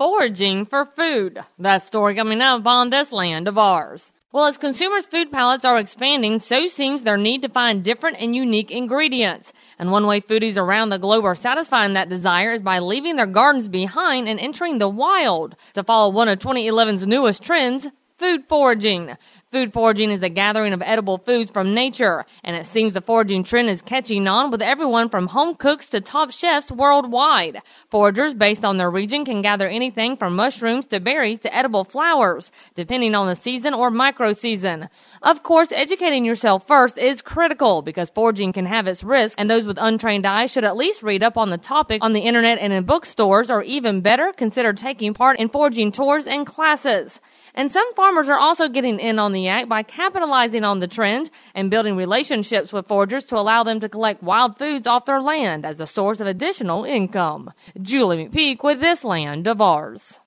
Foraging for food. That story coming up on this land of ours. Well, as consumers' food palates are expanding, so seems their need to find different and unique ingredients. And one way foodies around the globe are satisfying that desire is by leaving their gardens behind and entering the wild to follow one of 2011's newest trends, food foraging. Food foraging is the gathering of edible foods from nature, and it seems the foraging trend is catching on with everyone from home cooks to top chefs worldwide. Foragers, based on their region, can gather anything from mushrooms to berries to edible flowers, depending on the season or micro-season. Of course, educating yourself first is critical because foraging can have its risks, and those with untrained eyes should at least read up on the topic on the internet and in bookstores, or even better, consider taking part in foraging tours and classes. And some farmers are also getting in on the act by capitalizing on the trend and building relationships with foragers to allow them to collect wild foods off their land as a source of additional income. Julie McPeak with This Land of Ours.